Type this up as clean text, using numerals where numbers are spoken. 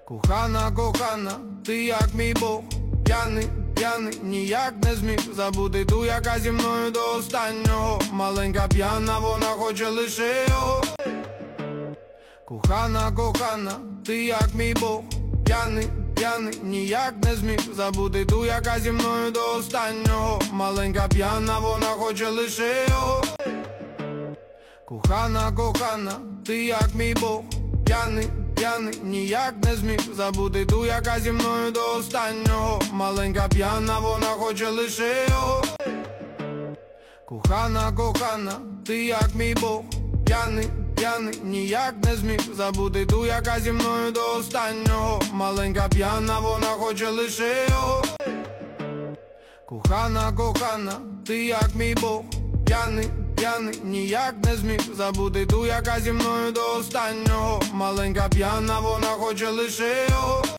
Кохана, кохана, ти як мій Бог, п'яний, п'яний, ніяк не зміг забути ту, яка зі мною до останнього. Маленька п'яна, вона хоче лише його. Кохана, кохана, ти як мій Бог, п'яний, п'яний, ніяк не зміг забути ту, яка зі мною до останнього. Маленька п'яна, вона хоче лише його. Кохана, кохана, ти як мій Бог, п'яний, п'яний, ніяк не зміг забути ту, яка зі мною до останнього. Маленька п'яна, вона хоче лише його. Кохана, кохана, ти як мій Бог, п'яний, п'яний, ніяк не зміг забути ту, яка зі мною до останнього. Маленька п'яна, вона хоче лише його. Кохана, кохана, ти як мій Бог, п'яний, п'яний, ніяк не зміг забути ту, яка зі мною до останнього. Маленька п'яна, вона хоче лише його.